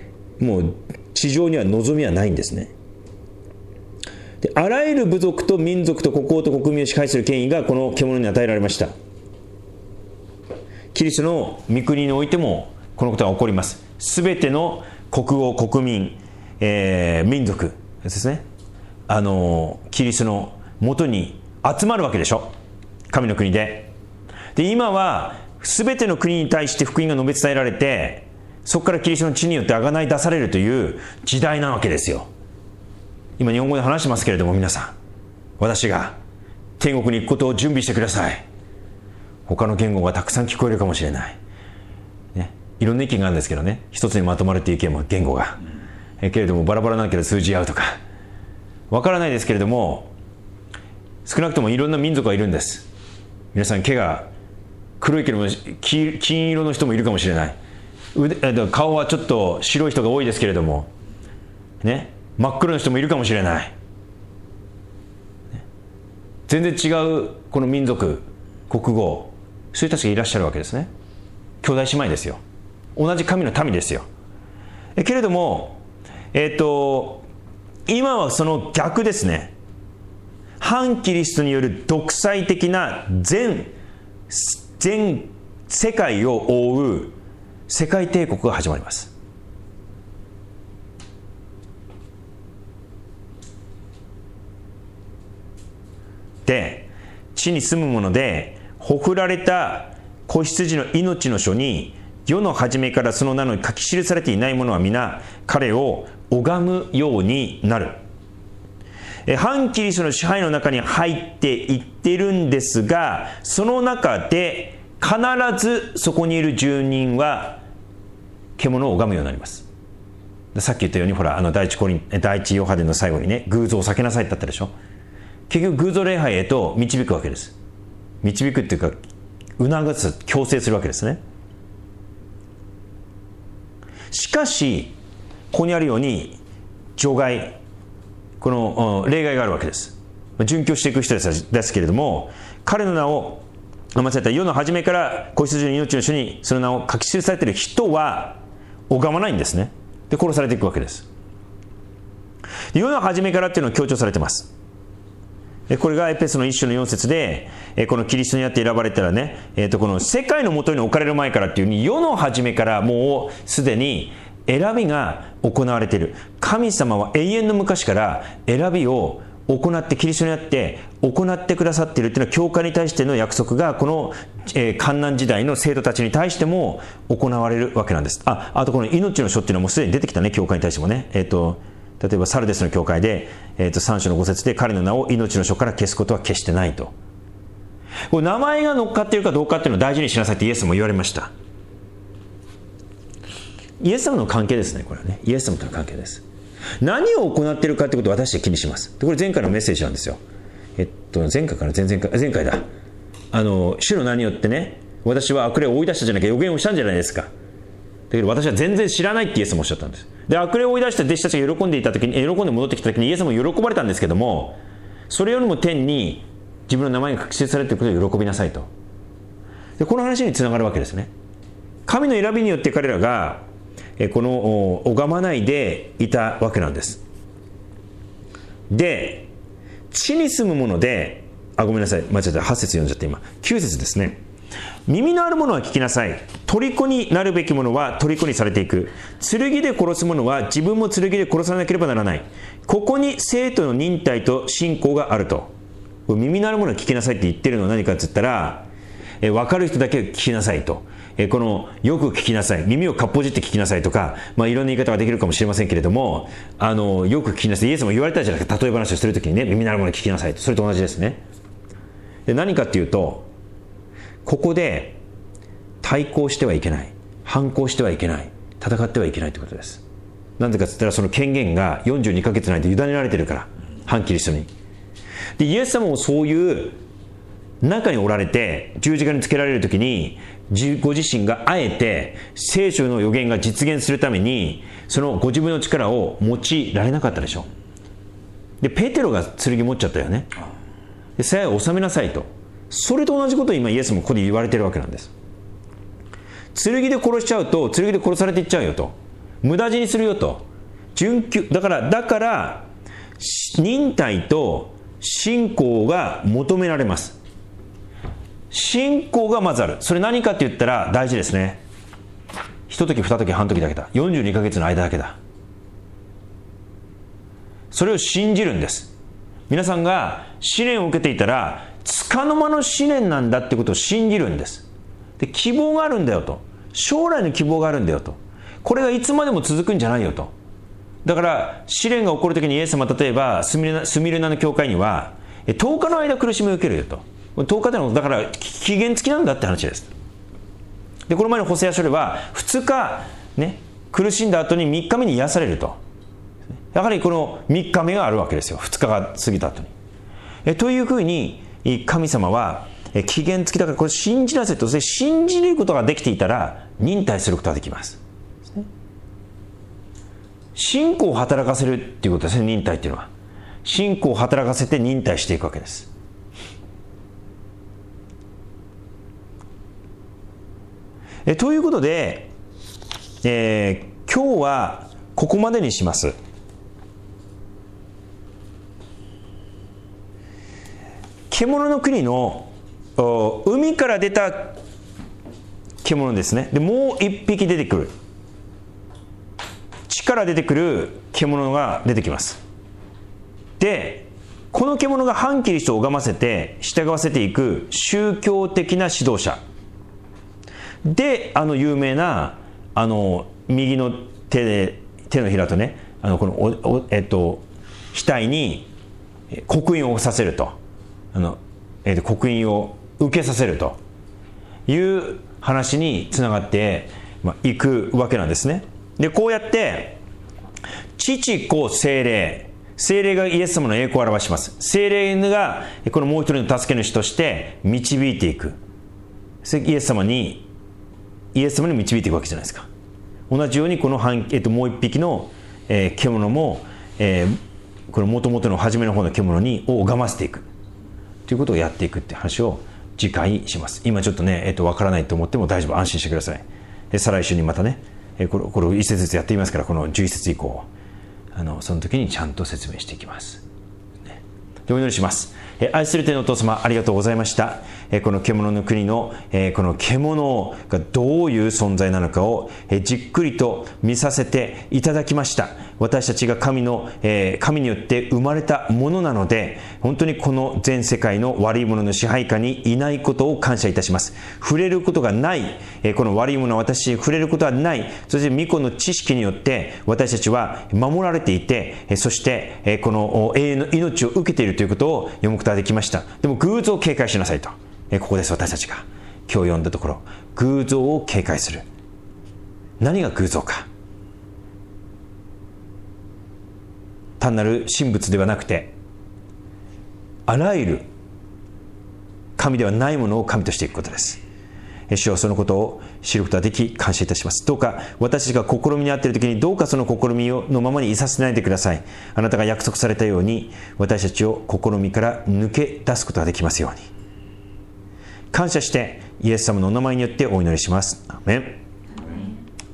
もう地上には望みはないんですね。であらゆる部族と民族と国王と国民を支配する権威がこの獣に与えられました。キリストの御国においてもこのことが起こります。すべての国王、国民、民族ですね、キリストのもとに集まるわけでしょ、神の国で。で今は全ての国に対して福音が述べ伝えられて、そこからキリストの血によって贖い出されるという時代なわけですよ。今日本語で話してますけれども、皆さん、私が天国に行くことを準備してください。他の言語がたくさん聞こえるかもしれない、ね、いろんな意見があるんですけどね、一つにまとまるという意見も言語が、けれどもバラバラなんだけど通じ合うとかわからないですけれども、 少なくともいろんな民族がいるんです。皆さん毛が黒いけども金色の人もいるかもしれない。顔はちょっと白い人が多いですけれどもね、真っ黒な人もいるかもしれない。全然違うこの民族、国語、そういう人たちがいらっしゃるわけですね。兄弟姉妹ですよ。同じ神の民ですよ。けれども、今はその逆ですね。反キリストによる独裁的な全世界を覆う世界帝国が始まります。で、地に住むものでほふられた子羊の命の書に世の初めからその名の書き記されていない者は皆彼を拝むようになる。反キリストの支配の中に入っていってるんですが、その中で必ずそこにいる住人は獣を拝むようになります。さっき言ったように、ほら第一ヨハネの最後にね、偶像を避けなさいってあったでしょ。結局偶像礼拝へと導くわけです。導くっていうか促す、強制するわけですね。しかしここにあるように除外、この例外があるわけです。殉教していく人ですけれども、彼の名を間違えた世の初めから子羊の命の書にその名を書き記されている人は拝まないんですね。で殺されていくわけです。世の初めからっていうのを強調されています。これがエペソの1章の4節で、このキリストにあって選ばれたらね、この世界のもとに置かれる前からっていう風に世の初めからもうすでに選びが行われている。神様は永遠の昔から選びを行って、キリストにあって行ってくださっているっていうのは、教会に対しての約束がこの患難時代の生徒たちに対しても行われるわけなんです。あとこの命の書っていうのはもうすでに出てきたね、教会に対してもね。例えばサルデスの教会で、3章の5節で彼の名を命の書から消すことは決してないと。これ名前が乗っかっているかどうかっていうのを大事にしなさいってイエスも言われました。イエス様の関係ですね、これはね。イエス様との関係です。何を行っているかってことを私たち気にします。でこれ前回のメッセージなんですよ。前回だ。主の名によってね、私は悪霊を追い出したじゃなきゃ予言をしたんじゃないですか。だけど私は全然知らないってイエスもおっしゃったんです。で悪霊を追い出した弟子たちが喜んで戻ってきた時にイエスも喜ばれたんですけども、それよりも天に自分の名前が書き記されていることを喜びなさいと。でこの話につながるわけですね。神の選びによって彼らがこの拝まないでいたわけなんです。で地に住むもので、ごめんなさい、間違えた、8節読んじゃって今9節ですね。耳のあるものは聞きなさい。虜になるべきものは虜にされていく。剣で殺す者は自分も剣で殺さなければならない。ここに生徒の忍耐と信仰があると。耳のあるものは聞きなさいって言ってるのは何かって言ったら、分かる人だけ聞きなさいと。このよく聞きなさい、耳をかっぽじって聞きなさいとか、いろんな言い方ができるかもしれませんけれども、よく聞きなさい。イエスも言われたじゃないですか。例え話をするときにね、耳のあるものを聞きなさいと。それと同じですね。で何かっていうと、ここで対抗してはいけない、反抗してはいけない、戦ってはいけないということです。なぜかって言ったら、その権限が42ヶ月の間委ねられてるから、反キリストに。でイエス様もそういう中におられて、十字架につけられるときにご自身があえて聖書の予言が実現するためにそのご自分の力を用いられなかったでしょ。でペテロが剣持っちゃったよね。でさえ収めなさいと。それと同じことを今イエスもここで言われてるわけなんです。剣で殺しちゃうと剣で殺されていっちゃうよと、無駄死にするよと。だから忍耐と信仰が求められます。信仰がまずある。それ何かって言ったら大事ですね。一時二時半時だけだ。42ヶ月の間だけだ。それを信じるんです。皆さんが試練を受けていたら、束の間の試練なんだってことを信じるんです。で希望があるんだよと。将来の希望があるんだよと。これがいつまでも続くんじゃないよと。だから試練が起こるときにイエス様、例えばスミルナの教会には10日の間苦しみを受けるよと。10日でのだから期限付きなんだって話です。でこの前のホセア書では2日、ね、苦しんだ後に3日目に癒されると。やはりこの3日目があるわけですよ。2日が過ぎた後に。 というふうに神様は期限付きだから、これ信じなさいと。信じることができていたら忍耐することができます。信仰を働かせるっていうことですね。忍耐っていうのは信仰を働かせて忍耐していくわけです。ということで、今日はここまでにします。獣の国の海から出た獣ですね。でもう一匹出てくる、地から出てくる獣が出てきます。でこの獣が反キリストを拝ませて従わせていく宗教的な指導者で、有名な右の手のひらとね、この額に刻印をさせると、刻印を受けさせるという話につながっていくわけなんですね。でこうやって父子聖霊、聖霊がイエス様の栄光を表します。聖霊がこのもう一人の助け主として導いていく、イエス様に導いていくわけじゃないですか。同じようにこのもう一匹の獣も、この元々の初めの方の獣を拝ませていくということをやっていくっていう話を次回します。今ちょっとね、わからないと思っても大丈夫、安心してください。再来週にまたね、これを一節ずつやっていますから、この11節以降その時にちゃんと説明していきます。でお祈りします。愛する天のお父様、ありがとうございました。この獣の国のこの獣がどういう存在なのかをじっくりと見させていただきました。私たちが神によって生まれたものなので、本当にこの全世界の悪いものの支配下にいないことを感謝いたします。触れることがない、この悪いものは私に触れることはない。そして御子の知識によって私たちは守られていて、そしてこの永遠の命を受けているということを読むことができました。でも偶像を警戒しなさいと。ここです。私たちが今日読んだところ、偶像を警戒する。何が偶像か。単なる神仏ではなくて、あらゆる神ではないものを神としていくことです。主よ、そのことを知ることができ感謝いたします。どうか私たちが試みにあっている時に、どうかその試みのままにいさせないでください。あなたが約束されたように、私たちを試みから抜け出すことができますように。感謝してイエス様のお名前によってお祈りします。アーメン。